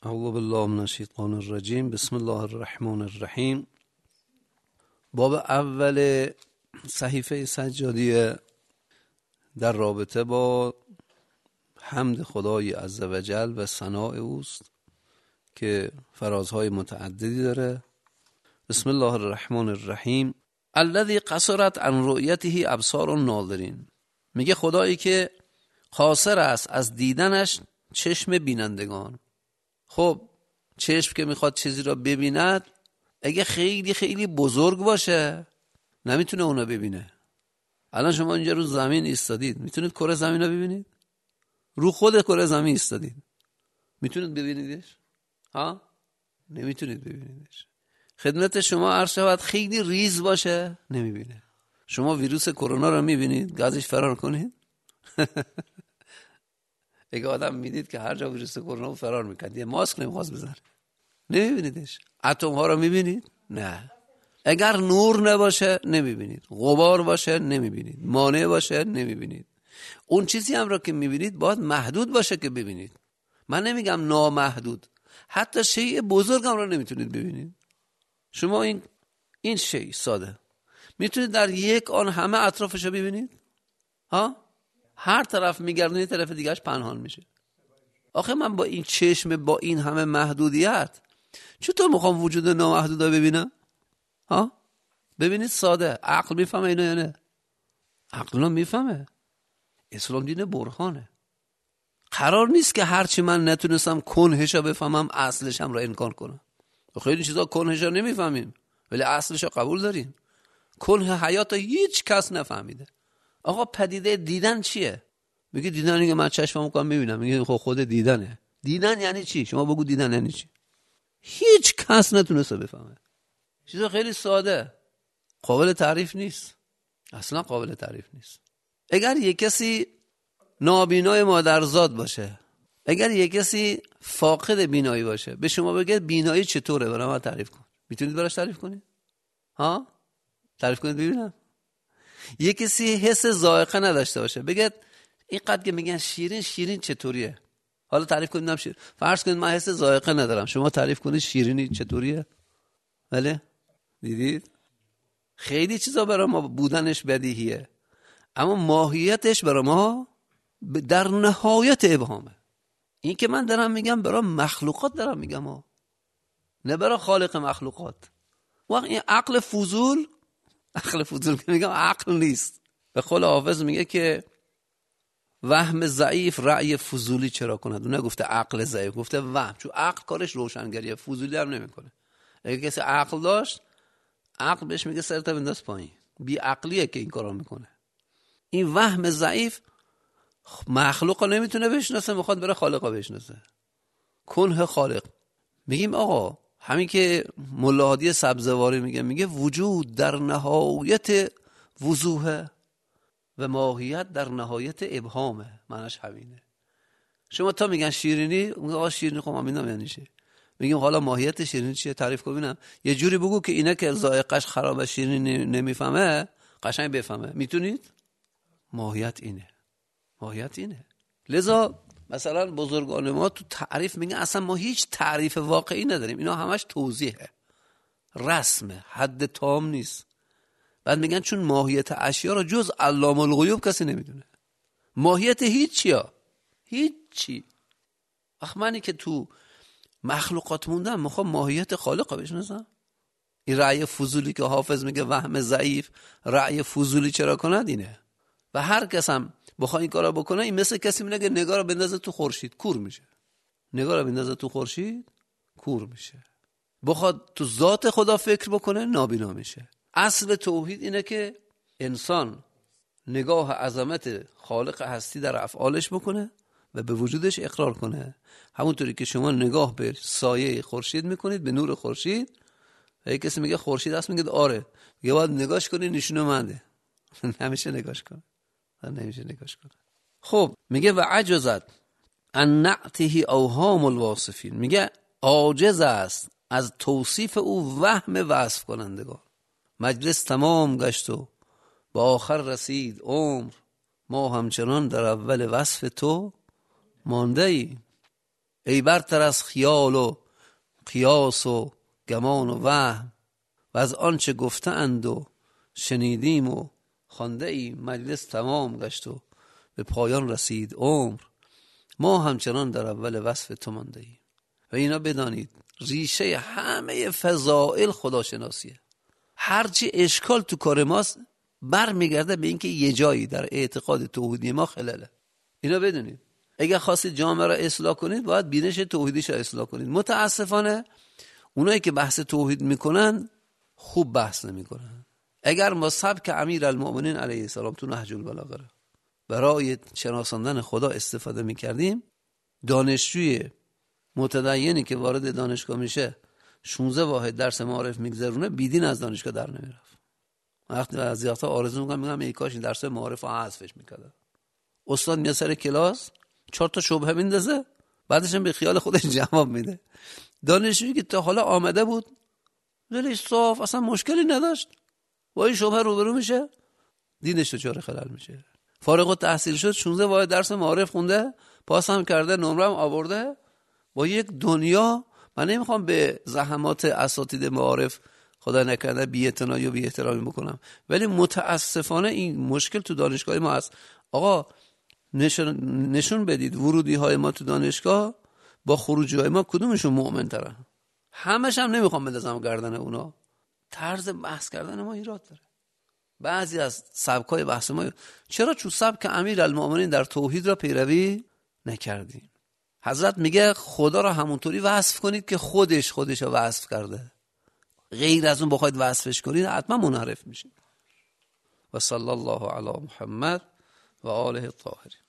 اعوذ بالله من الشیطان الرجیم. بسم الله الرحمن الرحیم. باب اول صحیفه سجادیه در رابطه با حمد خدای عزوجل و ثناء اوست که فرازهای متعددی داره. بسم الله الرحمن الرحیم. الذی قصرت عن رؤیته ابصار الناظرین. میگه خدایی که قاصر است از دیدنش چشم بینندگان. خب چشم که میخواد چیزی را ببیند اگه خیلی خیلی بزرگ باشه نمیتونه اونو ببینه. الان شما اینجا رو زمین ایستادید، میتونید کره زمین رو ببینید؟ رو خود کره زمین ایستادید، میتونید ببینیدش؟ ها؟ نمیتونید ببینیدش. خدمت شما عرض شود خیلی ریز باشه نمیبینه. شما ویروس کرونا رو میبینید گازش فرار کنید؟ اگه آدم میدید که هر جا ویروس کرونا فرار میکرد یه ماسک نمیخواست بزنه، نمیبینیدش. اتم ها رو میبینید؟ نه. اگر نور نباشه نمیبینید، غبار باشه نمیبینید، مانع باشه نمیبینید. اون چیزی هم را که میبینید باید محدود باشه که ببینید. من نمیگم نامحدود، حتی شیء بزرگ هم را نمیتونید ببینید. شما این شیء ساده میتونید در یک آن همه اطرافش رو ببینید؟ ها؟ هر طرف میگردونی طرف دیگهش پنهان میشه. آخه من با این چشم با این همه محدودیت چطور میخوام وجود نامحدود رو ببینم؟ ها؟ ببینید ساده. عقل میفهمه اینو یا نه؟ عقل میفهمه. اسلام دین برهانه. قرار نیست که هرچی من نتونستم کنهش رو بفهمم اصلش هم را انکار کنم. خیلی چیزا کنهش رو نمیفهمیم ولی اصلش رو قبول داریم. کنه حیات رو هیچ کس نفهمیده. آقا پدیده دیدن چیه؟ میگه دیدن که من چشممو کنم میبینم. میگه خود دیدنه. دیدن یعنی چی؟ شما بگو دیدن یعنی چی؟ هیچ کس نتونسته بفهمه. چیزا خیلی ساده، قابل تعریف نیست، اصلا قابل تعریف نیست. اگر یک کسی نابینای مادرزاد باشه، اگر یک کسی فاقد بینایی باشه، به شما بگه بینایی چطوره برای من تعریف کن، میتونید براش تعریف کنید؟ ها؟ تعریف کنید ببینم. یک کسی حس ذائقه نداشته باشه، بگه اینقدر که میگن شیرین چطوریه، حالا تعریف کنید. شیرین فرض کنید من حس ذائقه ندارم، شما تعریف کنید شیرینی چطوریه؟ بله؟ دیدید؟ خیلی چیزا برای ما بودنش بدیهیه اما ماهیتش برای ما در نهایت ابهامه. این که من دارم میگم برای مخلوقات دارم میگم نه برای خالق مخلوقات. وقت این عقل فضول که میگم عقل نیست. به قول حافظ میگه که وهم ضعیف رأی فضولی چرا کند. اون نگفته عقل ضعیف، گفته وهم، چون عقل کارش روشنگریه، فضولی هم نمیکنه. اگه کسی عقل داشت عقل بهش میگه سرت بنداز پایین، بی عقلیه که این کارو میکنه. این وهم ضعیف مخلوقا نمیتونه بشناسه، میخواد بره خالقا بشناسه. کنه خالق. میگیم آقا همین که ملا هادی سبزواری میگه وجود در نهایت وضوحه و ماهیت در نهایت ابهامه. معنیش همینه. شما تا میگن شیرینی، آقا شیرینی خب من یعنی چی؟ میگیم حالا ماهیت شیرینی چیه؟ تعریف کن ببینم. یه جوری بگو که اینا که ذائقه‌اش خرابه شیرینی نمیفهمه قشنگ بفهمه. میتونید؟ ماهیت اینه. لذا مثلا بزرگان ما تو تعریف میگن اصلا ما هیچ تعریف واقعی نداریم، اینا همش توضیحه، رسمه، حد تام نیست. بعد میگن چون ماهیت اشیا رو جز علام الغیوب کسی نمیدونه. ماهیت هیچی. منی که تو مخلوقات موندم میخوام ماهیت خالق رو بشناسم. این رأی فضولی که حافظ میگه وهم ضعیف رأی فضولی چرا کند اینه. و هر کس هم بخواد این کارا بکنه این مثل کسی میگه نگاه رو بندازه تو خورشید کور میشه. نگاه رو بندازه تو خورشید کور میشه. بخواد تو ذات خدا فکر بکنه نابینا میشه. اصل توحید اینه که انسان نگاه عظمت خالق هستی در افعالش بکنه و به وجودش اقرار کنه. همونطوری که شما نگاه به سایه خورشید میکنید، به نور خورشید، و یک کسی میگه خورشید هست میگه آره، یه باید نگاش کنی نشونه منده. نمیشه نگاش کنه. خب میگه و عجزت ان نعته اوهام الواصفین. میگه عاجز است از توصیف او وهم وصف کنندگان. مجلس تمام گشت و به آخر رسید عمر، ما همچنان در اول وصف تو مانده ایم. ای برتر از خیال و قیاس و گمان و وهم و از آنچه گفتند و شنیدیم و خوانده ایم مجلس تمام گشت و به پایان رسید عمر، ما همچنان در اول وصف تو مانده ایم. و اینا بدانید ریشه همه فضائل خداشناسیه. هرچی اشکال تو کار ماست برمیگرده به اینکه یه جایی در اعتقاد توحیدی ما خلله. اینا بدونید اگر خواستید جامعه را اصلاح کنید باید بینش توحیدیش را اصلاح کنید. متاسفانه اونایی که بحث توحید میکنن خوب بحث نمیکنن. اگر ما سبک امیرالمؤمنین علیه السلام تو نهج البلاغه برای شناساندن خدا استفاده میکردیم، دانشجوی متدینی که وارد دانشگاه میشه 16 واحد درس معارف میگذرونه بیدین از دانشگاه در نمیرفت. وقتی از زیادتا آرزو میگم ای کاش این درس معارف رو حذفش میکردم. استاد میاد سر کلاس 4 تا شبهه میندازه، بعدش هم به خیال خودش جواب میده. دانشجویی که تا حالا آمده بود دلش صاف، اصلا مشکلی نداشت، با این شبهه روبرو میشه، دینش دچار خلل میشه. فارغ التحصیل شد، 16 واحد درس معارف خونده، پاس هم کرده، نمره هم آورده، با یک دنیا. من نمیخوام به زحمات اساتید معارف خدا نکرده بی‌اعتنایی و بی‌احترامی بکنم، ولی متاسفانه این مشکل تو دانشگاه ما هست. آقا نشون بدید ورودی های ما تو دانشگاه با خروجی های ما کدومشون مؤمن ترن؟ همش هم نمیخوام بندازم گردن اونا. طرز بحث کردن ما ایراد داره. بعضی از سبکای بحث ما چرا چون سبک امیرالمؤمنین در توحید را پیروی نکردیم؟ حضرت میگه خدا را همونطوری وصف کنید که خودش را وصف کرده. غیر از اون بخواید وصفش کنید حتما منحرف میشید. و صلی الله علی محمد و آله الطاهرین.